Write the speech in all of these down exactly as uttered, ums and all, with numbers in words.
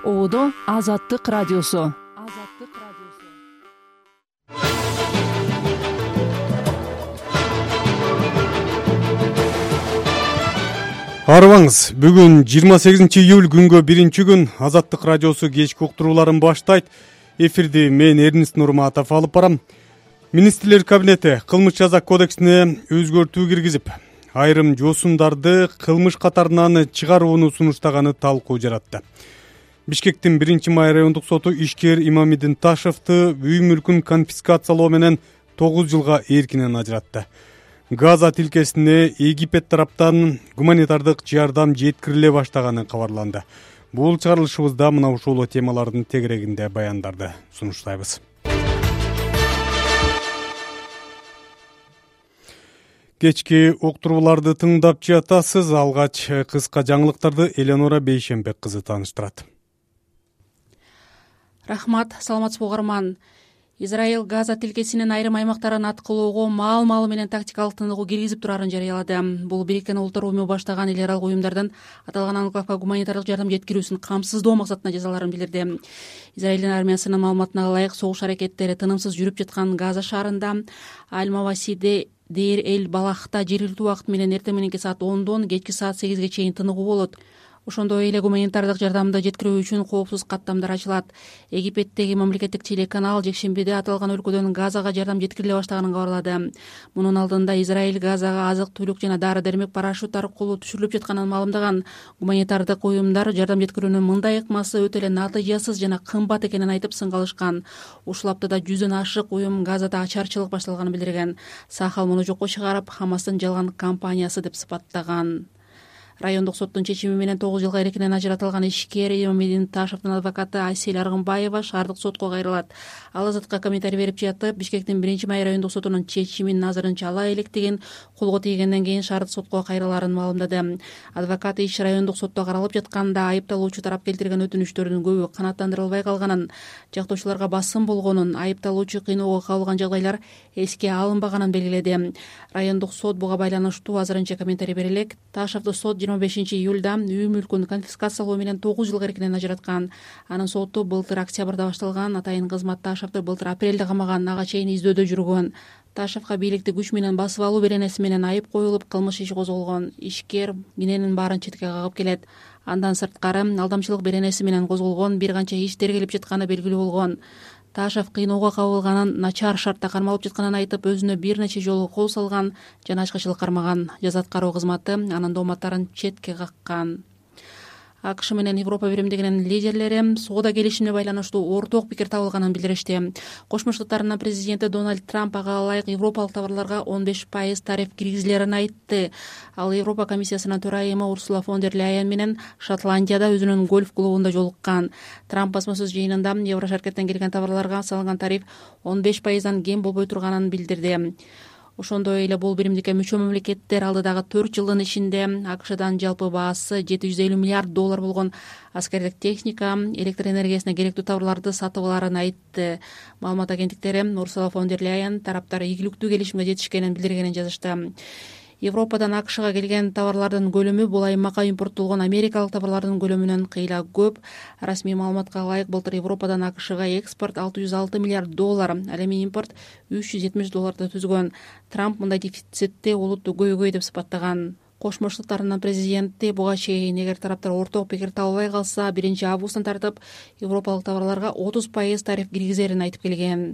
Оодо Азаттык радиосу. Арыбаңыз, бүгүн жыйырма сегизинчи июль күнгө биринчи күн Азаттык радиосу кечки уктурууларын баштайт. Эфирди мен Эрнис Нурматов алып барам. Министрлер кабинети кылмыш жаза кодексине өзгөртүү киргизип, айрым жоосундарды кылмыш катарынан чыгарууну сунуштаганы талкуу жаратты. Бишкектин биринчи май райондук соту ишкер Имамидин Ташевти үй мүлкүн конфискациялоо менен тогуз жылга эркинен ажыратты. Газа тилкесине Египет тараптан гуманитардык жардам жеткириле баштаганы кабарланды. Бул чыгарылышыбызда мына ушул темалардын тегерегинде баяндарды сунуштайбыз. Кечки уктурууларды тыңдап жатасыз. Алгач кыска жаңылыктарды Эленора Бейшембек кызы тааныштырат. Рахмат, саламатсызбы угарман. Израиль Газа тилкесинин айрым аймактарын аткылоого маал-маалы менен тактикалык тыныгуу киргизип турарын жарыялады. Бул Бириккен Улуттар уюму баштаган эл аралык уюмдардын аталган анклавга гуманитардык жардам жеткирүүсүн камсыздоо максатында жазаларын билдирди. Израилдин армиясынын маалыматына ылайык согуш аракеттери тынымсыз жүрүп жаткан Газа шаарында Аль-Мавасиде Дейр эль Балахта жергиликтүү убакыт менен эртең мененки саат ондон кечки саат сегизге чейин тыныгуу болот. Ошондой эле гуманитардык жардамды жеткирүү үчүн коопсуз каттамдар ачылат. Египеттеги мамлекеттик телеканал жекшембиде аталган өлкөдөн Газага жардам жеткириле баштаганын кабарлады. Мунун алдында Израиль Газага азык-түлүк жана дары-дармек парашют аркылуу түшүрүлүп жатканын маалымдаган. Гуманитардык уюмдар жардам жеткирүүнүн мындай ыкмасы өтө эле натыйжасыз жана кымбат экенин айтып сынга алышкан. Ушул аптада жүздөн ашык уюм Газада ачарчылык башталганын билдирген. Сахал муну жокко чыгарып, Хамастын жалган кампаниясы деп сыпаттаган. Райондук соттун чечими менен тогуз жылга эркинен ажыратылган ишкер Имамидин Ташевтин адвокаты Айсель Аргынбаева шаардык сотко кайрылат. Ал Азатка комментарий берип жатып, Бишкектин биринчи май райондук сотунун чечимин назарынча ала электигин, колго тийгенден кийин шаардык сотко кайрылаарын маалымдады. Адвокат иш райондук сотто каралып жатканда айыпталуучу тарап келтирген өтүнүчтөрдүн көбү канааттандырылбай калганын, жактоочуларга басым болгонун, айыпталуучу кыйноого кабылган жагдайлар эске алынбаганын белгиледи. Райондук сот буга байланыштуу азырынча комментарий бере элек. Ташевти сот жыйырма бешинчи июлда үй мүлкүн конфискациялоо менен тогуз жылга эркинен ажыраткан. Анын соту былтыр октябрда башталган. Атайын кызмат Ташевти былтыр апрелде камаган, ага чейин издөөдө жүргөн. Ташевга бийликти күч менен басып алуу беренеси менен айып коюлуп, кылмыш иши козголгон. Ишкер киненин баарын четке кагып келет. Андан сырткары алдамчылык беренеси менен козголгон бир канча иш тергелип жатканы белгилүү болгон. Ташев кыйноого кабылганын, начар шартта кармалып жатканын айтып, өзүнө бир нече жолу кол салган жана ачкычылык кармаган. Жаза аткаруу кызматы анын дооматтарын четке каккан. АКШ менен Европа биримдигинин лидерлери соода келишимине байланыштуу орток пикир табылганын билдиришти. Кошмо Штаттарынын президенти Дональд Трамп ага ылайык европалык товарларга он беш пайыз тариф киргизилерин айтты. Ал Европа комиссиясынын төрайымы Урсула фон дер Ляйен менен Шотландияда өзүнүн гольф клубунда жолуккан. Трамп басмасөз жыйынында Еврошаркеттен келген товарларга салынган тариф он беш пайыздан кем болбой турганын билдирди. Ошондой эле бул биримдикке мүчө мамлекеттер алдыдагы төрт жылдын ичинде АКШдан жалпы баасы жети жүз элүү миллиард доллар болгон аскердик техника, электр энергиясына керектүү товарларды сатып аларын айтты. Маалымат агенттиктери Урсула фон дер Ляйен тараптар ийгиликтүү келишимге жетишкенин билдиргенин жазышты. Европадан АКШга келген товарлардын көлөмү бул аймакка импорттолгон америкалык товарлардын көлөмүнөн кыйла көп. Расмий маалыматка ылайык былтыр Европадан АКШга экспорт алты жүз алты миллиард доллар, ал эми импорт үч жүз жетимиш долларды түзгөн. Трамп мындай дефицитти олуттуу көйгөй деп сыпаттаган. Кошмо Штаттарынын президенти буга чейин эгер тараптар орток пикир табылбай калса, биринчи августтан тартып европалык товарларга отуз пайыз тариф киргизерин айтып келген.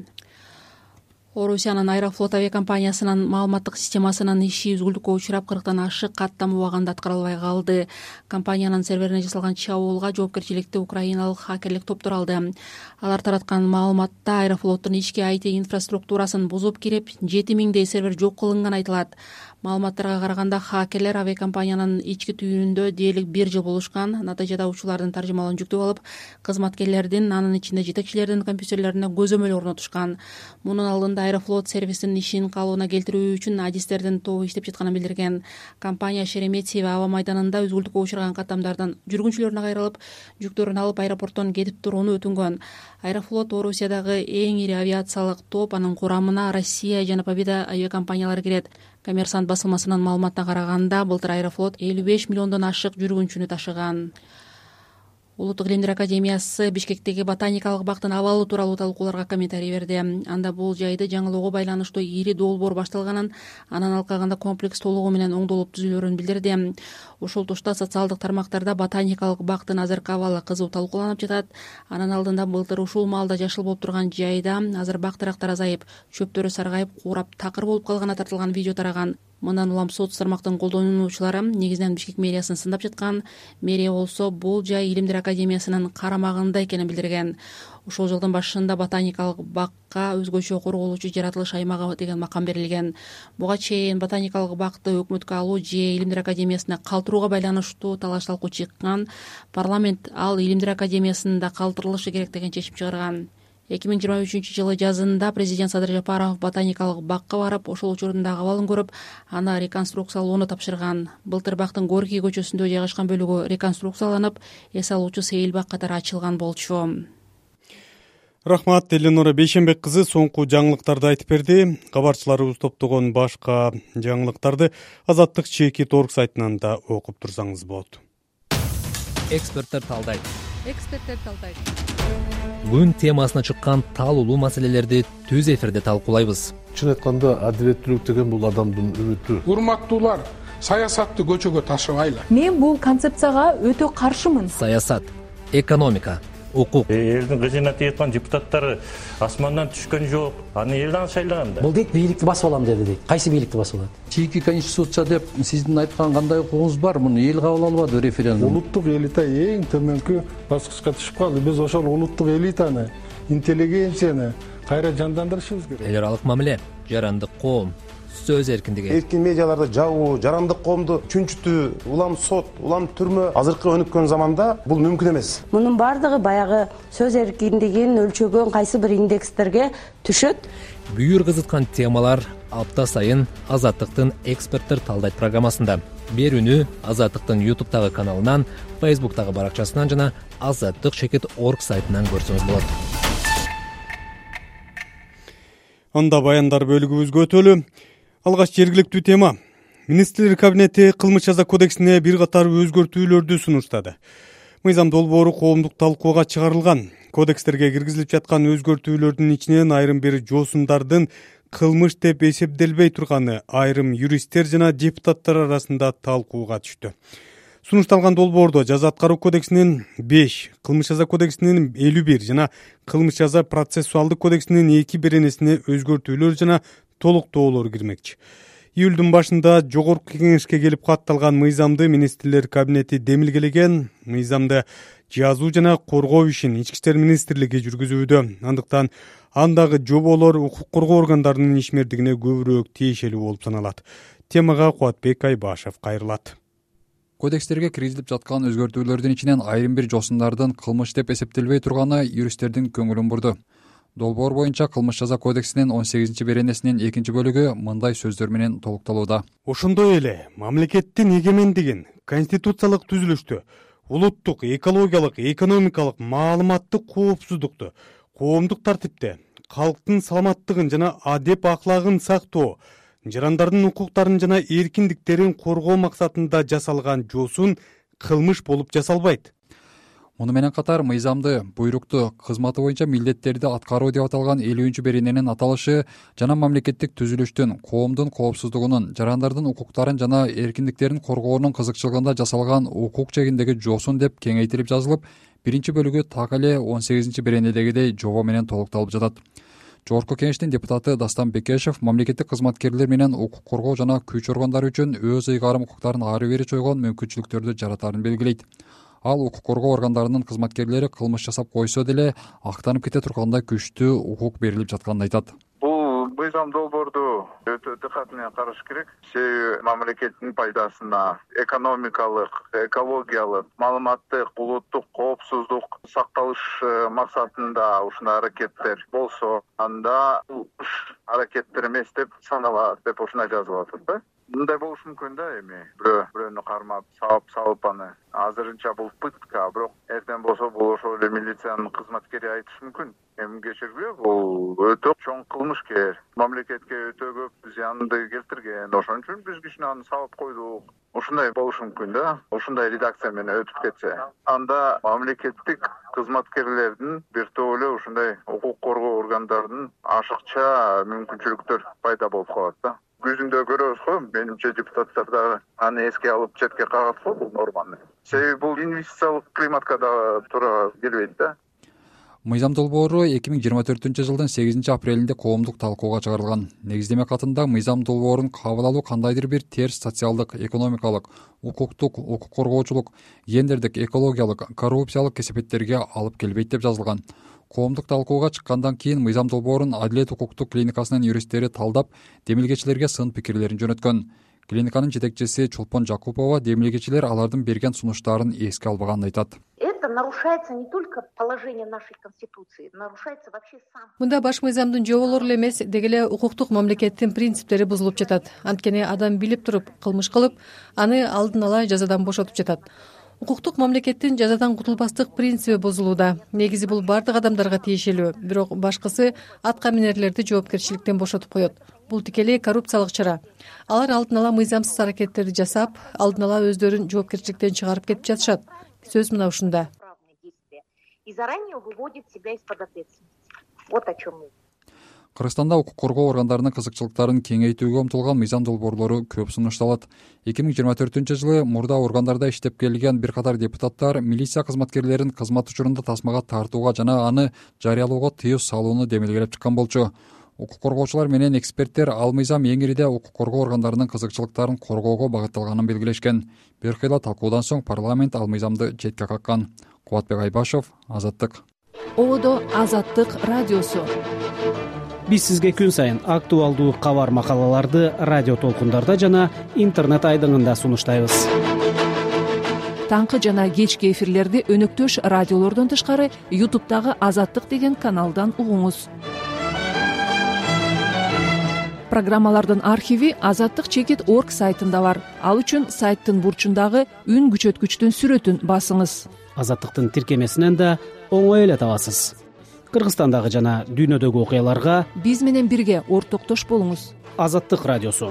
Орусиянын Аэрофлот авиакомпаниясынын маалыматтык системасынын иши үзгүлтүккө учурап кырктан ашык каттам убагында аткарылбай калды. Компаниянын серверине жасалган чабуулга жоопкерчиликти украиналык хакерлик топтор алды. Алар тараткан маалыматта Аэрофлоттун ички ай ти инфраструктурасын бузуп кирип, жети миңдей сервер жок кылынган айтылат. Маалыматтарга караганда хакерлер авиакомпаниянын ички түйүнүндө дээрлик бир жыл болушкан. Натыйжада учуулардын таржымалын жүктөп алып, кызматкерлердин, анын ичинде жетекчилердин компьютерлерине көзөмөл орнотушкан. Мунун алдында Аэрофлот сервисинин ишин калыбына келтирүү үчүн адистердин тобу иштеп жатканын билдирген. Компания Шереметьево аба майданында үзгүлтүккө учураган каттамдардан жүргүнчүлөрүнө кайрылып, жүктөрүн алып аэропорттон кетип турууну өтүнгөн. Аэрофлот Орусиядагы эң ири авиациялык топ, анын курамына Россия жана Победа авиакомпаниялары кирет. Коммерсант басылмасынын маалыматына караганда, былтыр Аэрофлот элүү беш миллиондон ашык жүргүнчүнү ташыган. Улуттук илимдер академиясы Бишкектеги ботаникалык бактын абалы тууралуу талкууларга комментарий берди. Анда бул жайды жаңылоого байланыштуу ири долбоор башталганын, анан алкагында комплекс толугу менен оңдолуп түзүлөрүн билдирди. Ушул тушта социалдык тармактарда ботаникалык бактын азыркы абалы кызуу талкууланып жатат. Анын алдында былтыр ушул маалда жашыл болуп турган жайда азыр бак дарактар азайып, чөптөрү саргайып, куурап такыр болуп калганы тартылган видео тараган. Мындан улам соц тармактын колдонуучулары негизинен Бишкек мэриясын сындап жаткан. Мэрия болсо бул жай илимдер академиясынын карамагында экенин билдирген. Ушул жылдын башында ботаникалык бакка өзгөчө корголуучу жаратылыш аймагы деген макам берилген. Буга чейин ботаникалык бакты өкмөткө алуу же илимдер академиясына калтырууга байланыштуу талаш талкуу чыккан. Парламент ал илимдер академиясында калтырылышы керек деген чечим чыгарган. эки миң жыйырма үчүнчү жылы жазында президент Садыр Жапаров ботаникалык бакка барып, ошол учурдун абалын көрүп, аны реконструкциялоону тапшырган. Былтыр бактын Горький көчөсүндө жайгашкан бөлүгү реконструкцияланып, эс алуучу сейил бак катары ачылган болчу. Рахмат, Эленора Бейшенбек кызы соңку жаңылыктарды айтып берди. Кабарчыларыбыз топтогон башка жаңылыктарды Азаттык чеки торг сайтынан да окуп турсаңыз болот. Эксперттер талдайт. Эксперттер талдайт. Күн темасына чыккан талуулуу маселелерди түз эфирде талкуулайбыз. Чын айтканда, адилеттүүлүк деген бул адамдын үмүтү. Урматтуулар, саясатты көчөгө ташыбайлы. Мен бул концепцияга өтө каршымын. Саясат, экономика, укук. Элдин кызына тияткан депутаттары асмандан түшкөн жок. Аны элден шайлаган да. Бул дейт бийликти басып алам деди дейт. Кайсы бийликти басып алат? Чийки конституция деп сиздин айткан кандай укугуңуз бар? Муну эл кабыл албады референдум. Улуттук элита эң төмөнкү баскычка түшүп калды. Биз ошол улуттук элитаны, интеллигенцияны кайра жандандырышыбыз керек. Эл аралык мамиле, жарандык коом, сөз эркиндиги. Эркин медиаларды жабуу, жарандык коомду чүнчүтүү, улам сот, улам түрмө азыркы өнүккөн заманда бул мүмкүн эмес. Мунун бардыгы баягы сөз эркиндигин өлчөгөн кайсы бир индекстерге түшөт. Бүйүр кызыткан темалар апта сайын Азаттыктын эксперттер талдайт программасында. Берүүнү Азаттыктын ютубтагы каналынан, фейсбуктагы баракчасынан жана азаттык чекит точка орг сайтынан көрсөңүз болот. Анда баяндар бөлүгүбүзгө өтөлү. Алгач жергиликтүү тема. Министрлер кабинети кылмыш жаза кодексине бир катар өзгөртүүлөрдү сунуштады. Мыйзам долбоору коомдук талкууга чыгарылган. Кодекстерге киргизилип жаткан өзгөртүүлөрдүн ичинен айрым бир жоосундардын кылмыш деп эсептелбей турганы айрым юристтер жана депутаттар арасында талкууга түштү. Сунушталган долбоордо жаза аткаруу кодексинин беш, кылмыш жаза кодексинин элүү бир жана кылмыш жаза процессуалдык кодексинин эки беренесине өзгөртүүлөр жана толуктоолор кирмекчи. Июлдун башында жогорку кеңешке келип катталган мыйзамды министрлер кабинети демилгелеген. Мыйзамды жазуу жана коргоо ишин ички иштер министрлиги жүргүзүүдө. Андыктан андагы жоболор укук коргоо органдарынын ишмердигине көбүрөөк тиешелүү болуп саналат. Темага Кубатбек Айбашев кайрылат. Кодекстерге киргизилип жаткан өзгөртүүлөрдүн ичинен айрым бир жоосундардын кылмыш деп эсептелбей турганы юристтердин көңүлүн бурду. Долбоор боюнча кылмыш жаза кодексинин он сегизинчи беренесинин экинчи бөлүгү мындай сөздөр менен толукталууда. Ошондой эле мамлекеттин эгемендигин, конституциялык түзүлүштү, улуттук, экологиялык, экономикалык, маалыматтык коопсуздукту, коомдук тартипти, калктын саламаттыгын жана адеп аклагын сактоо, жарандардын укуктарын жана эркиндиктерин коргоо максатында жасалган жоосун кылмыш болуп жасалбайт. Муну менен катар мыйзамды, буйрукту, кызматы боюнча милдеттерди аткаруу деп аталган элүүнчү берененин аталышы жана мамлекеттик түзүлүштүн, коомдун коопсуздугунун, жарандардын укуктарын жана эркиндиктерин коргоонун кызыкчылыгында жасалган укук чегиндеги жоосун деп кеңейтилип жазылып, биринчи бөлүгү так эле он сегизинчи беренедегидей жобо менен толукталып жатат. Жогорку кеңештин депутаты Дастан Бекешев мамлекеттик кызматкерлер менен укук коргоо жана күч органдары үчүн өз ыйгарым укуктарын ары бери чойгон мүмкүнчүлүктөрдү жаратарын белгилейт. Ал укук коргоо органдарынын кызматкерлери кылмыш жасап койсо деле актанып кете тургандай күчтүү укук берилип жатканын айтат. Бул мыйзам долбоорду өтө дыкат менен караш керек. Себеби мамлекеттин пайдасына экономикалык, экологиялык, маалыматтык, улуттук коопсуздук сакталыш максатында ушундай аракеттер болсо, анда аракеттер эмес деп саналат деп ушундай жазылып атат да. Мындай болуш мүмкүн да, эми бирөө бирөөнү кармап, сабап салып аны. Азырынча бул пытка, бирок эртең болсо бул ошол эле милициянын кызматкери айтышы мүмкүн. Эми кечирбей, бул өтө чоң кылмышкер. Мамлекетке өтө көп зыянды келтирген. Ошон үчүн биз кишини аны сабап койдук. Ушундай болушу мүмкүн да. Ушундай редакция менен өтүп кетсе. Анда мамлекеттик кызматкерлердин бир топ эле ушундай укук коргоо органдарынын ашыкча мүмкүнчүлүктөр пайда болуп калат да. Күзүндө көрөбүз го, менимче депутаттар дагы аны эске алып четке кагат го бул норманы. Себеби бул инвестициялык климатка дагы туура келбейт да. Мыйзам долбоору эки миң жыйырма төртүнчү жылдын сегизинчи апрелинде коомдук талкууга чыгарылган. Негиздеме катында мыйзам долбоорун кабыл алуу кандайдыр бир терс социалдык, экономикалык, укуктук, укук коргоочулук, гендердик, экологиялык, коррупциялык кесепеттерге алып келбейт деп жазылган. Коомдук талкууга чыккандан кийин мыйзам долбоорун Адилет укуктук клиникасынын юристтери талдап, демилгечилерге сын пикирлерин жөнөткөн. Клиниканын жетекчиси Чолпон Жакупова демилгечилер алардын берген сунуштарын эске албаганын айтат. Это нарушается не только положение нашей конституции, нарушается вообще сам. Мында баш мыйзамдын жоболору эле эмес, деги эле укуктук мамлекеттин принциптери бузулуп жатат. Анткени адам билип туруп кылмыш кылып, аны алдын ала жазадан бошотуп жатат. Укуктук мамлекеттин жазадан кутулбастык принциби бузулууда. Негизи бул бардык адамдарга тиешелүү, бирок башкысы атка минерлерди жоопкерчиликтен бошотуп коет. Бул тикелей коррупциялык чара. Алар алдын ала мыйзамсыз аракеттерди жасап, алдын ала өздөрүн жоопкерчиликтен чыгарып кетип жатышат. Сөз мына ушунда. И заранее выводит себя из-под ответственности. Вот о чем мы. Кыргызстанда укук коргоо органдарынын кызыкчылыктарын кеңейтүүгө умтулган мыйзам долбоорлору көп сунушталат. эки миң жыйырма төртүнчү жылы мурда органдарда иштеп келген бир катар депутаттар милиция кызматкерлерин кызмат учурунда тасмага тартууга жана аны жарыялоого тыюу салууну демилгелеп чыккан болчу. Укук коргоочулар менен эксперттер ал мыйзам эң ириде укук коргоо органдарынын кызыкчылыктарын коргоого багытталганын белгилешкен. Бир кыйла талкуудан соң парламент ал мыйзамды четке каккан. Кубатбек Айбашев, Азаттык. Ободо Азаттык радиосу. Биз сизге күн сайын актуалдуу кабар макалаларды радио толкундарда жана интернет айдыңында сунуштайбыз. Таңкы жана кечки эфирлерди өнөктөш радиолордон тышкары ютубтагы Азаттык деген каналдан угуңуз. Программалардын архиви азаттык чекит точка орг сайтында бар. Ал үчүн сайттын бурчундагы үн күчөткүчтүн сүрөтүн басыңыз. Азаттыктын тиркемесинен да оңой эле табасыз. Кыргызстандагы жана дүйнөдөгү окуяларга биз менен бирге ортоктош болуңуз. Азаттык радиосу.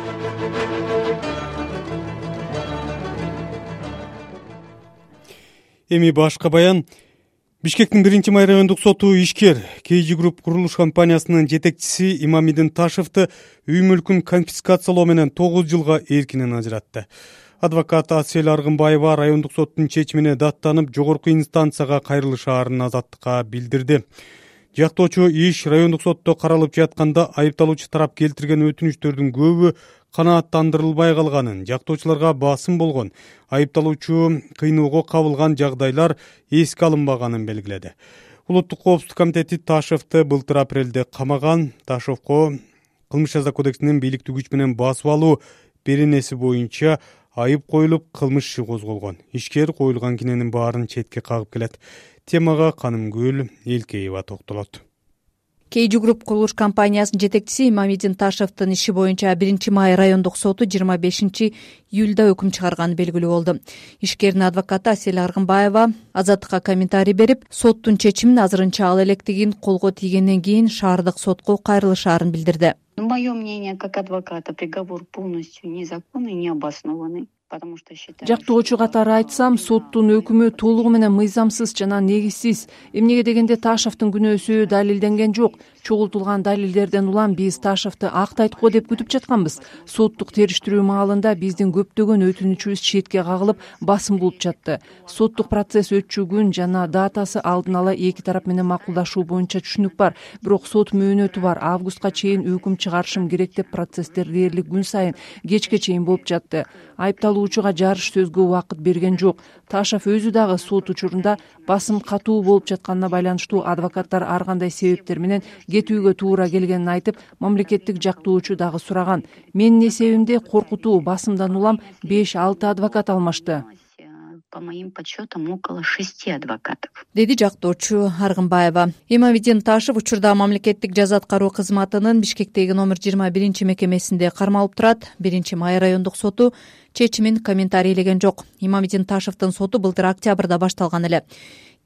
Эми башка баян. Бишкектин биринчи май райондук соту ишкер кей джи Group курулуш компаниясынын жетекчиси Имамидин Ташевди үй мүлкүн конфискациялоо менен тогуз жылга эркинен ажыратты. Адвокат Асель Аргынбаева райондук соттун чечимине даттанып, жогорку инстанцияга кайрылышаарын Азаттыкка билдирди. Жактоочу иш райондук сотто каралып жатканда айыпталуучу тарап келтирген өтүнүчтөрдүн көбү канааттандырылбай калганын, жактоочуларга басым болгон, айыпталуучу кыйноого кабылган жагдайлар эске алынбаганын белгиледи. Улуттук коопсуздук комитети Ташевди былтыр апрелде камаган. Ташевко кылмыш жаза кодексинин бийликтүү күч менен басып алуу беренеси боюнча айып коюлуп, кылмыш иши козголгон. Ишкер коюлган киненин баарын четке кагып келет. Темага Канымгүл Элкеева токтолот. кей джи Group курулуш компаниясынын жетекчиси Имамидин Ташевдин иши боюнча биринчи май райондук соту жыйырма бешинчи июлда өкүм чыгарганы белгилүү болду. Ишкердин адвокаты Асель Аргынбаева Азаттыкка комментарий берип, соттун чечимин азырынча ал электигин колго тийгенден кийин шаардык сотко кайрылышаарын билдирди. Мое мнение как адвоката, приговор полностью незаконный и необоснованный. Жактоочу катары айтсам, соттун өкүмү толугу менен мыйзамсыз жана негизсиз. Эмнеге дегенде Ташевдин күнөөсү далилденген жок. Чогултулган далилдерден улам биз Ташевди актайт го деп күтүп жатканбыз. Соттук териштирүү маалында биздин көптөгөн өтүнүчүбүз четке кагылып, басым болуп жатты. Соттук процесс өтчү күн жана датасы алдын ала эки тарап менен макулдашуу боюнча түшүнүк бар. Бирок сот мөөнөтү бар. Августка чейин өкүм чыгарышым керек деп процесстер дээрлик күн сайын кечке чейин болуп жатты. Айыпталуучуга жарыш сөзгө убакыт берген жок. Ташев өзү дагы сот учурунда басым катуу болуп жатканына байланыштуу адвокаттар ар кандай себептер менен кетүүгө туура келгенин айтып, мамлекеттик жактоочу дагы сураган. Менин эсебимде коркутуу басымдан улам беш алты адвокат алмашты. По моим подсчетам, около шести адвокатов. Деди жактоочу Аргынбаева. Имамидин Ташев учурда мамлекеттик жаза аткаруу кызматынын Бишкектеги номер жыйырма биринчи мекемесинде кармалып турат. биринчи май райондук соту чечимин комментарийлеген жок. Имамидин Ташевдин соту былтыр октябрда башталган эле.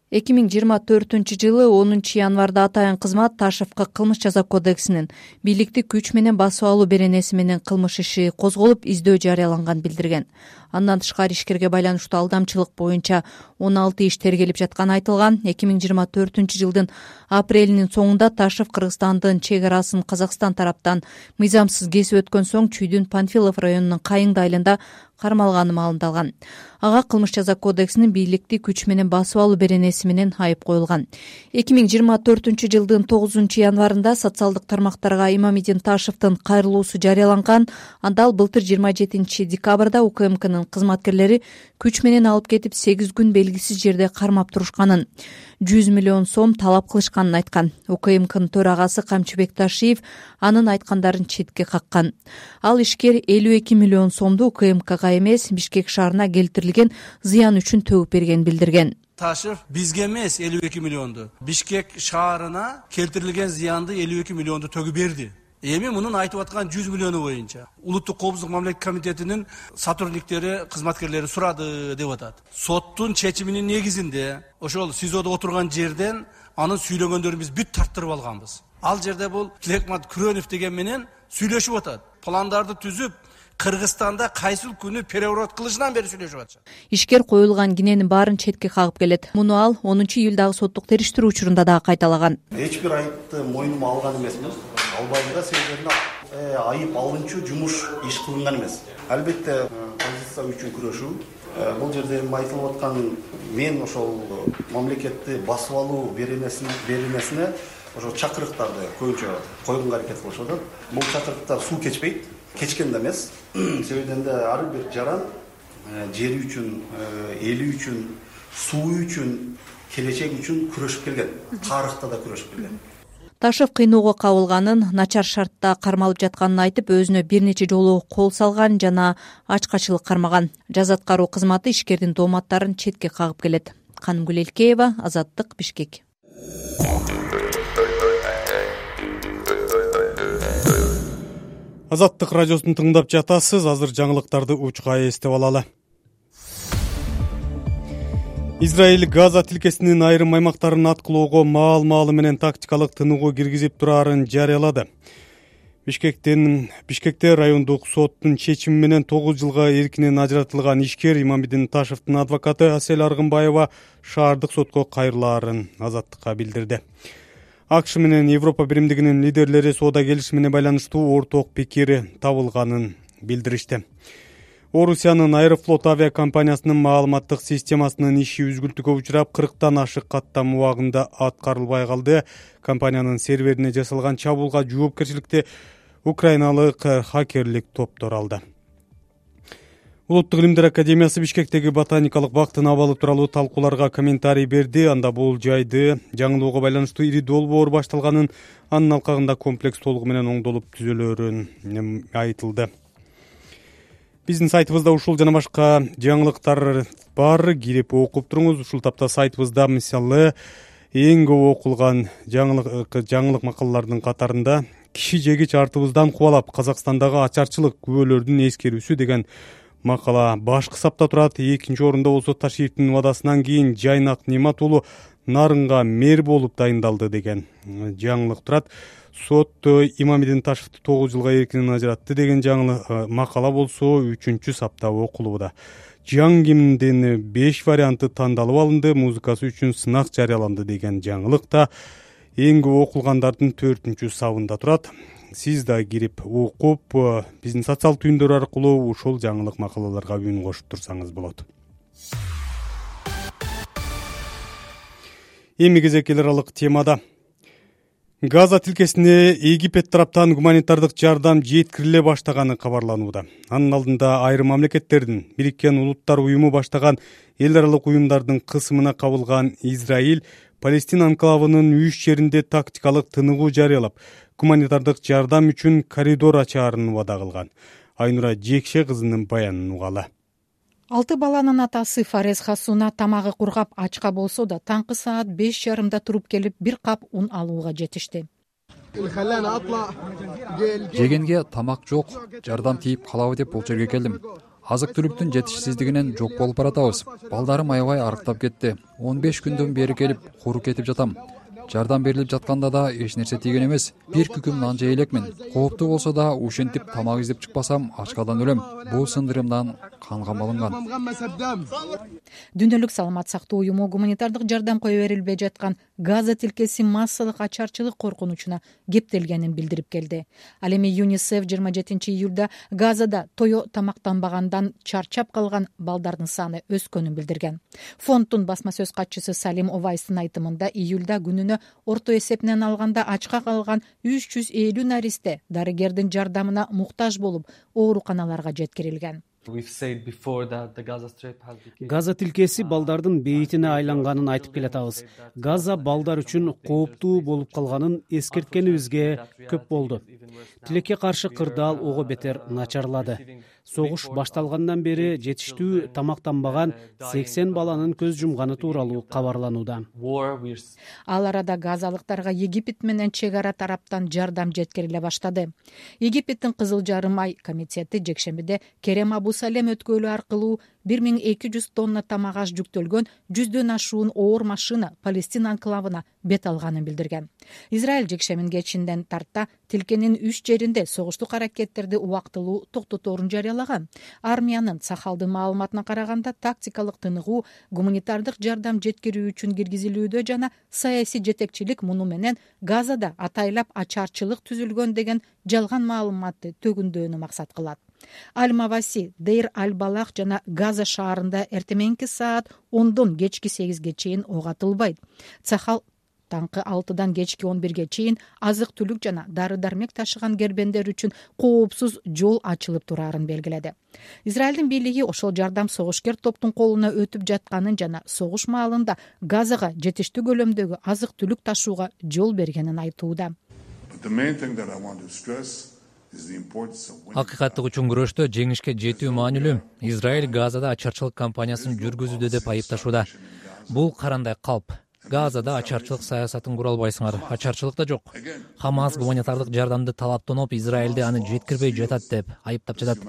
эки миң жыйырма төртүнчү жылы онунчу январда атайын кызмат Ташевго кылмыш жаза кодексинин бийликти күч менен басып алуу беренеси менен кылмыш иши козголуп издөө жарыяланган билдирген. Андан тышкары ишкерге байланыштуу алдамчылык боюнча он алты иш тергелип жатканы айтылган. эки миң жыйырма төртүнчү жылдын апрелинин соңунда Ташев Кыргызстандын чек арасын Казакстан тараптан мыйзамсыз кесип өткөн соң Чүйдүн Панфилов районунун Кайыңды айылында кармалганы маалымдалган. Ага кылмыш жаза кодексинин бийликти күч менен басып алуу беренеси менен айып коюлган. эки миң жыйырма төртүнчү жылдын тогузунчу январында социалдык тармактарга Имамидин Ташевдин кайрылуусу жарыяланган. Анда ал былтыр жыйырма жетинчи декабрда УКМКнын кызматкерлери күч менен алып кетип сегиз күн белгисиз жерде кармап турушканын, жүз миллион сом талап кылышканын айткан. УКМКнын төрагасы Камчыбек Ташиев анын айткандарын четке каккан. Ал ишкер элүү эки миллион сомду УКМКга эмес, Бишкек шаарына келтирилген зыян үчүн төгүп бергенин билдирген. Ташев бизге эмес элүү эки миллионду, Бишкек шаарына келтирилген зыянды элүү эки миллионду төгүп берди. Эми мунун айтып аткан жүз миллиону боюнча Улуттук коопсуздук мамлекеттик комитетинин сотрудниктери, кызматкерлери сурады деп атат. Соттун чечиминин негизинде ошол СИЗОдо отурган жерден анын сүйлөгөндөрүн биз бүт тарттырып алганбыз. Ал жерде бул Тилекмат Күрөнов деген менен сүйлөшүп атат. Пландарды түзүп, Кыргызстанда кайсыл күнү переворот кылышынан бери сүйлөшүп атышат. Ишкер коюлган киненин баарын четке кагып келет. Муну ал онунчу июлдагы соттук териштирүү учурунда дагы кайталаган. Эч бир айыпты мойнума алган эмесмин. Албайм да, себебинде айып алынчу жумуш иш кылынган эмес. Албетте позиция үчүн күрөшүү. Бул жерде айтылып аткан мен ошол мамлекетти басып алуу беренесине ошо чакырыктарды көбүнчө койгонго аракет кылышып атат. Бул чакырыктар суу кечпейт, кечкен да эмес. Себебинде ар бир жаран жери үчүн, эли үчүн, суу үчүн, келечек үчүн күрөшүп келген. Тарыхта да күрөшүп келген. Ташев кыйноого кабылганын, начар шартта кармалып жатканын айтып, өзүнө бир нече жолу кол салган жана ачкачылык кармаган. Жаза аткаруу кызматы ишкердин дооматтарын четке кагып келет. Канымгүл Элкеева, Азаттык, Бишкек. Азаттык радиосун тыңдап жатасыз. Азыр жаңылыктарды учка эстеп алалы. Израиль Газа тилкесинин айрым аймактарын аткылоого маал-маалы менен тактикалык тыныгуу киргизип турарын жарыялады. Бишкектен Бишкекте райондук соттун чечими менен тогуз жылга эркинен ажыратылган ишкер Имамидин Ташевдин адвокаты Асель Аргынбаева шаардык сотко кайрылаарын Азаттыкка билдирди. АКШ менен Европа биримдигинин лидерлери соода келишимине байланыштуу орток пикири табылганын билдиришти. Орусиянын Аэрофлот авиакомпаниясынын маалыматтык системасынын иши үзгүлтүккө учурап, кырктан ашык каттам убагында аткарылбай калды. Компаниянын серверине жасалган чабуулга жоопкерчиликти украиналык хакерлик топтор алды. Улуттук илимдер академиясы Бишкектеги ботаникалык бактын абалы тууралуу талкууларга комментарий берди. Анда бул жайды жаңылоого байланыштуу ири долбоор башталганын, анын алкагында комплекс толугу менен оңдолуп түзөлөрүн айтылды. Биздин сайтыбызда ушул жана башка жаңылыктар бар. Кирип окуп туруңуз. Ушул тапта сайтыбызда мисалы эң көп окулган жаңылык жаңылык макалалардын катарында киши жегич артыбыздан кубалап Казакстандагы ачарчылык күбөлөрдүн эскерүүсү деген макала башкы сапта турат. Экинчи орунда болсо Ташиевдин убадасынан кийин Жайнак Немат уулу Нарынга мэр болуп дайындалды деген жаңылык турат. Сот Имамидин Ташевди тогуз жылга эркинен ажыратты деген жаңылык макала болсо үчүнчү сапта окулууда. Жаң гимндин беш варианты тандалып алынды, музыкасы үчүн сынак жарыяланды деген жаңылык да эң көп окулгандардын төртүнчү сабында турат. Сиз да кирип окуп, биздин социал түйүндөр аркылуу ушул жаңылык макалаларга үн кошуп турсаңыз болот. Эми кезек эл аралык темада. Газа тилкесине Египет тараптан гуманитардык жардам жеткириле баштаганы кабарланууда. Анын алдында айрым мамлекеттердин Бириккен Улуттар уюму баштаган эл аралык уюмдардын кысымына кабылган Израиль Палестина анклавынын үч жеринде тактикалык тыныгуу жарыялап, гуманитардык жардам үчүн коридор ачаарын убада кылган. Айнура Жекше кызынын баянын угалы. Алты баланын атасы Фарез Хасуна тамагы кургап ачка болсо да таңкы саат беш жарымда туруп келип бир кап ун алууга жетишти. Жегенге тамак жок, жардам тийип калабы деп бул жерге келдим. азык түлүктүн жетишсиздигинен жок болуп баратабыз. Балдарым аябай арыктап кетти. он беш күндөн бери келип куру кетип жатам. Жардам берилип жатканда да эч нерсе тийген эмес. Бир күкүм нан жей элекмин. Кооптуу болсо да ушинтип тамак издеп чыкпасам ачкадан өлөм. Бул сындырымдан канга малынган. Дүйнөлүк саламат сактоо уюму гуманитардык жардам кое берилбей жаткан Газа тилкеси массалык ачарчылык коркунучуна кептелгенин билдирип келди. Ал эми ЮНИСЕФ жыйырма жетинчи июлда Газада тое тамактанбагандан чарчап калган балдардын саны өскөнүн билдирген. Фонддун басма сөз катчысы Салим Овайстын айтымында июлда күнүнө орто эсепинен алганда ачка калган үч жүз элүү наристе дарыгердин жардамына муктаж болуп ооруканаларга жеткирилген. Газа тилкеси балдардын бейитине айланганын айтып келатабыз. Газа балдар үчүн кооптуу болуп калганын эскерткенибизге көп болду. Тилекке каршы кырдаал ого бетер начарлады. Согуш башталгандан бери жетиштүү тамактанбаган сексен баланын көз жумганы тууралуу кабарланууда. Ал арада газалыктарга Египет менен чек ара тараптан жардам жеткириле баштады. Египеттин Кызыл Жарым ай комитети жекшембиде Керем Абу Салем өткөлү аркылуу бир миң эки жүз тонна тамак аш жүктөлгөн жүздөн ашуун оор машина Палестин анклавына бет алганын билдирген. Израиль жекшембин кечинден тарта тилкенин үч жеринде согуштук аракеттерди убактылуу токтоторун жарыялаган. Армиянын Сахалдын маалыматына караганда тактикалык тыныгуу гуманитардык жардам жеткирүү үчүн киргизилүүдө жана саясий жетекчилик муну менен Газада атайлап ачарчылык түзүлгөн деген жалган маалыматты төгүндөөнү максат кылат. Аль-Маваси, Дейр аль-Балах жана Газа шаарында эртеменки саат ондон кечки сегизге чейин ок атылбайт. Сахал таңкы алтыдан кечки он бирге чейин азык түлүк жана дары дармек ташыган кербендер үчүн коопсуз жол ачылып турарын белгиледи. Израилдин бийлиги ошол жардам согушкер топтун колуна өтүп жатканын жана согуш маалында Газага жетиштүү көлөмдөгү азык түлүк ташууга жол бергенин айтууда. Акыйкаттык үчүн күрөштө жеңишке жетүү маанилүү. Израиль Газада ачарчылык кампаниясын жүргүзүүдө деп айыпташууда. Бул карандай калп. Газада ачарчылык саясатын кура албайсыңар. Ачарчылык да жок. Хамас гуманитардык жардамды талаптоноп Израилди аны жеткирбей жатат деп айыптап жатат.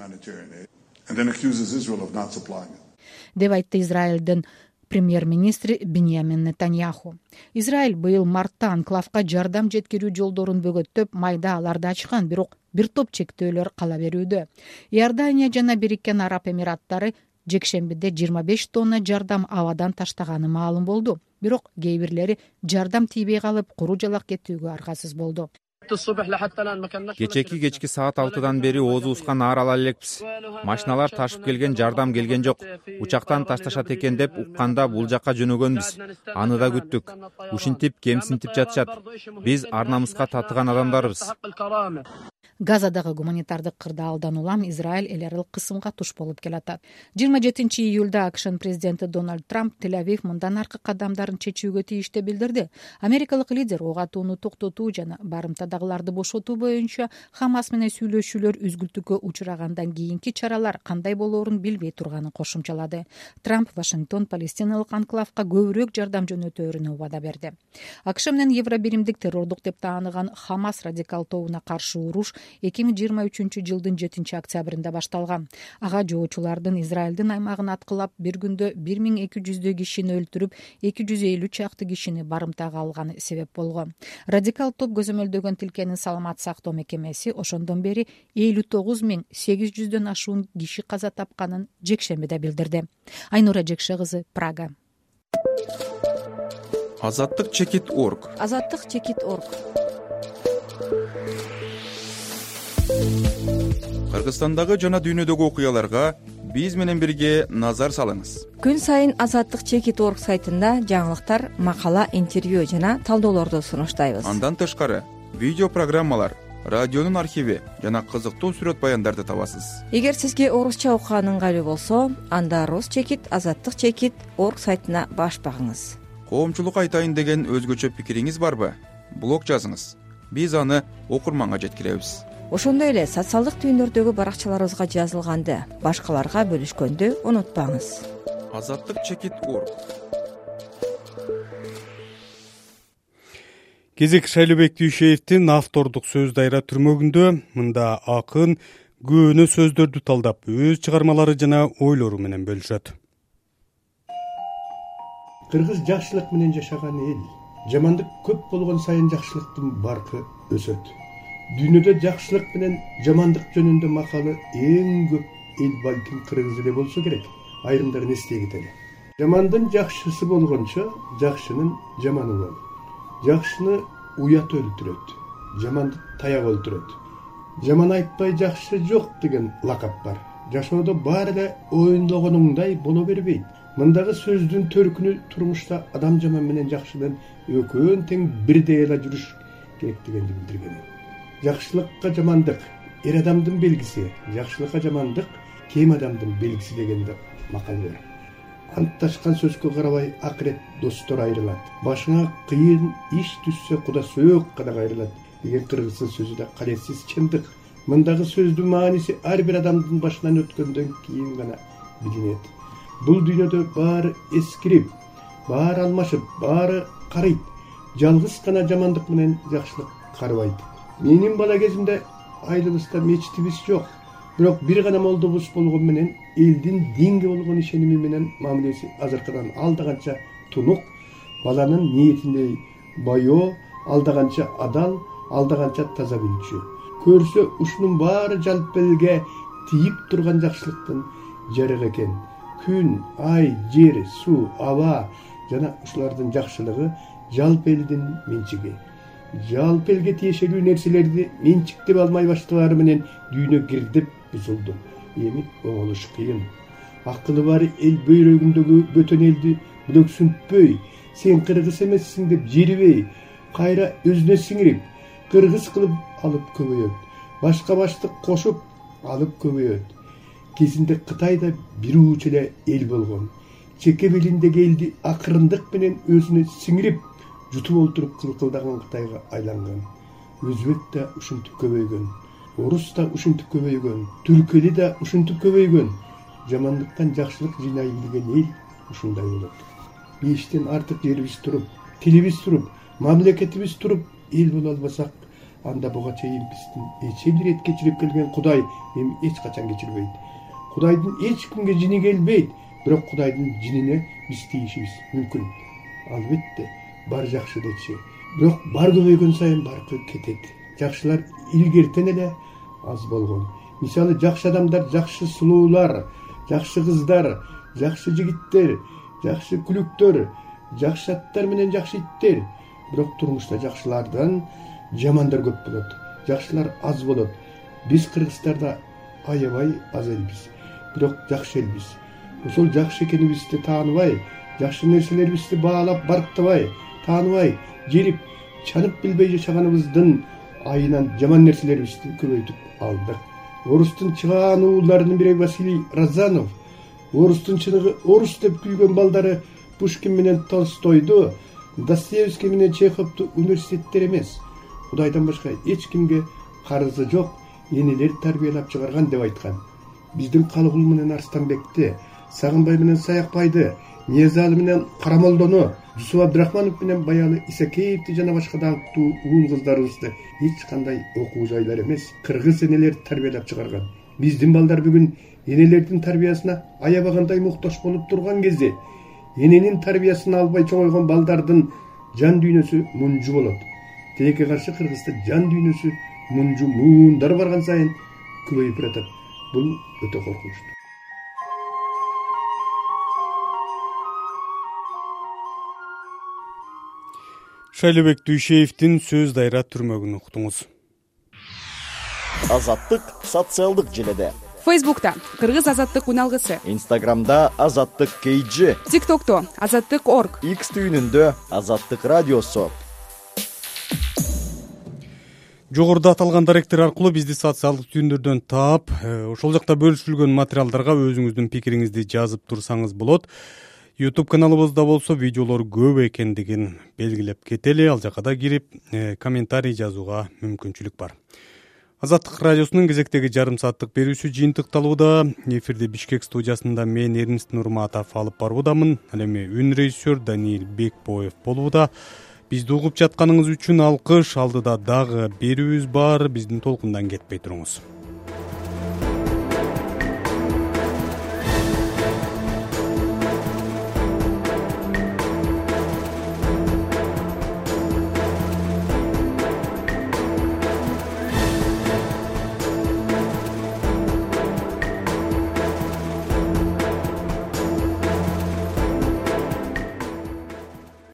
Деп айтты Израилдин премьер-министри Биньямин Нетаньяху. Израиль быйыл мартта анклавга жардам жеткирүү жолдорун бөгөттөп, майда аларды ачкан, бирок бир топ чектөөлөр кала берүүдө. Иордания жана Бириккен Араб Эмираттары жекшембиде жыйырма беш тонна жардам абадан таштаганы маалым болду. Бирок кээ бирлери жардам тийбей калып, куру жалак кетүүгө аргасыз болду. Кечеки кечки саат алтыдан бери оозубузга наар ала элекпиз. Машиналар ташып келген, жардам келген жок. Учактан ташташат экен деп укканда бул жакка жөнөгөнбүз. Аны да күттүк. Ушинтип кемсинтип жатышат. Биз ар намыска татыган адамдарбыз. Газадагы гуманитардык кырдаалдан улам Израиль эл аралык кысымга туш болуп келатат. жыйырма жетинчи июлда АКШнын президенти Дональд Трамп Тель-Авив мындан аркы кадамдарын чечүүгө тийиштүү билдирди. Америкалык лидер ок атууну токтотуу жана барымтадагыларды бошотуу боюнча Хамас менен сүйлөшүүлөр үзгүлтүккө учурагандан кийинки чаралар кандай болоорун билбей турганын кошумчалады. Трамп Вашингтон Палестиналык анклавга көбүрөөк жардам жөнөтөөрүнө убада берди. АКШ менен Евробиримдик террордук деп тааныган Хамас радикал тобуна каршы уруш эки миң жыйырма үчүнчү жылдын жетинчи октябрында башталган. Ага жоочулардын Израилдин аймагын аткылап бир күндө бир миң эки жүздөй кишини өлтүрүп, эки жүз элүү чакты кишини барымтага алганы себеп болгон. Радикал топ көзөмөлдөгөн тилкенин саламат сактоо мекемеси ошондон бери элүү тогуз миң сегиз жүздөн ашуун киши каза тапканын жекшембиде билдирди. Айнура Жекше кызы, Прага. Азаттык чекит точка орг. Азаттык чекит точка орг. Кыргызстандагы жана дүйнөдөгү окуяларга биз менен бирге назар салыңыз. Күн сайын Азаттык чекит точка орг сайтында жаңылыктар, макала, интервью жана талдоолорду сунуштайбыз. Андан тышкары видео программалар, радионун архиви жана кызыктуу сүрөт баяндарды табасыз. Эгер сизге орусча окуган ыңгайлуу болсо, анда Рус чекит азаттык чекит точка орг сайтына баш багыңыз. Коомчулук айтайын деген өзгөчө пикириңиз барбы? Блог жазыңыз. Биз аны окурманга жеткиребиз. Ошондой эле социалдык түйүндөрдөгү баракчаларыбызга жазылганды башкаларга бөлүшкөндү унутпаңыз. Азаттык чекит точка орг. Кезек Шайлыбек Дүйшеевдин автордук сөз дайра түрмөгүндө. Мында акын көөнө сөздөрдү талдап өз чыгармалары жана ойлору менен бөлүшөт. Кыргыз жакшылык менен жашаган эл. Жамандык көп болгон сайын жакшылыктын баркы өсөт. Дүйнөдө жакшылык менен жамандык жөнүндө макалы эң көп эл балким кыргыз эле болсо керек. Айрымдары не істей кетели. Жамандын жакшысы болгончо жакшынын жаманы бол. Жакшыны уят өлтүрөт, жаманды таяк өлтүрөт. Жаман айтпай жакшы жок деген лакап бар. Жашоодо баары да оюндогонуңдай боло бербейт. Мындагы сөздүн төркүнү турмушта адам жаман менен жакшынын экөөнүн тең бирдей эле жүрүш керектигенди билдирген. Жакшылыкка жамандык эр адамдын белгиси, жакшылыкка жамандык кем адамдын белгиси дегенде макал бар. Антташкан сөзгө карабай акырет достор айрылат. Башыңа кыйын иш түшсө куда сөөк гана кайрылат деген кыргыздын сөзү да калеtsiz чындык. Мындагы сөздүн мааниси ар бир адамдын башынан өткөндөн кийин гана билинет. Бул дүйнөдө баары эскирип, баары алмашып, баары карыйт. Жалгыз гана жамандык менен жакшылык карыбайт. Менин бала кезимде айылыбызда мечитибиз жок. Бирок бир гана молдобуз болгон менен элдин динге болгон ишеними менен мамилеси азыркыдан алдаганча тунук, баланын ниетиндей байоо, алдаганча адал, алдаганча таза билчү. Көрсө ушунун баары жалп элге тийип турган жакшылыктын жарыгы экен. Күн, ай, жер, суу, аба жана ушулардын жакшылыгы жалп элдин менчиги. Жалп элге тиешелүү нерселерди менчиктеп алмай баштаары менен дүйнө кирдип бузулду. Эми оңолуш кыйын. Акылы бар эл бөйрөгүндөгү бөтөн элди бүлөксүнтпөй, сен кыргыз эмессиң деп жерибей, кайра өзүнө сиңирип, кыргыз кылып алып көбөйөт. Башка баштык кошуп алып көбөйөт. Кезинде Кытайда бир уч эле эл болгон. Чеке белиндеги элди акырындык менен өзүнө сиңирип, жутуп олтуруп кылкылдаган Кытайга айланган. Өзбек да ушинтип көбөйгөн. Орус да ушинтип көбөйгөн. Түркели да ушинтип көбөйгөн. Жамандыктан жакшылык жыйнай билген эл ушундай болот. Бештен артык жерибиз туруп, тилибиз туруп, мамлекетибиз туруп эл боло албасак, анда буга чейин биздин эч бир рет кечирип келген Кудай эми эч качан кечирбейт. Кудайдын эч кимге жини келбейт, бирок Кудайдын жинине биз тийишибиз мүмкүн. Албетте бар жакшы дечи. Бирок бар көбөйгөн сайын баркы кетет. Жакшылар илгертен эле аз болгон. Мисалы жакшы адамдар, жакшы сулуулар, жакшы кыздар, жакшы жигиттер, жакшы күлүктөр, жакшы аттар менен жакшы иттер. Бирок турмушта жакшылардан жамандар көп болот. Жакшылар аз болот. Биз кыргыздарда аябай аз элбиз. Бирок жакшы элбиз. Ошол жакшы экенибизди тааныбай, жакшы нерселерибизди баалап барктабай, тааныбай, жерип, чанып билбей жашаганыбыздын айынан жаман нерселерибизди көбөйтүп алдык. Орустун чыгаан уулдарынын бири Василий Разанов, орустун чыныгы орус деп күйгөн балдары Пушкин менен Толстойду, Достоевский менен Чеховду университеттер эмес, Кудайдан башка эч кимге карызы жок энелер тарбиялап чыгарган деп айткан. Биздин Калыгул менен Арстанбекти, Сагынбай менен Саякбайды, Ниязалы менен Карамолдону, Жусуп Абдрахманов менен Баялы Исакеевди жана башка даңктуу уул кыздарыбызды эч кандай окуу жайлар эмес, кыргыз энелер тарбиялап чыгарган. Биздин балдар бүгүн энелердин тарбиясына аябагандай муктаж болуп турган кезде, эненин тарбиясын албай чоңойгон балдардын жан дүйнөсү мунжу болот. Тилекке каршы Кыргызда жан дүйнөсү мунжу муундар барган сайын көбөйүп баратат. Бул өтө коркунучтуу. Шайлебек Дүйшеевдин сөз дайра түрмөгүн уктуңуз. Азаттык социалдык желеде. Фейсбукта Кыргыз азаттык уналгысы. Инстаграмда Азаттык кейджи. ТикТокто Азаттык орг. Икс түйүнүндө Азаттык радиосу. Жогоруда аталган даректер аркылуу бизди социалдык түйүндөрдөн таап, ошол жакта бөлүшүлгөн материалдарга өзүңүздүн пикириңизди жазып турсаңыз болот. YouTube каналыбызда болсо видеолор көп экендигин белгилеп кетели. Ал жака да кирип комментарий жазууга мүмкүнчүлүк бар. Азаттык радиосунун кезектеги жарым сааттык берүүсү жыйынтыкталууда. Эфирде Бишкек студиясында мен Эрнест Нурматов алып баруудамын. Ал эми үн режиссер Даниил Бекбоев болууда. Бизди угуп жатканыңыз үчүн алкыш. Алдыда дагы берүүбүз бар. Биздин толкундан кетпей туруңуз.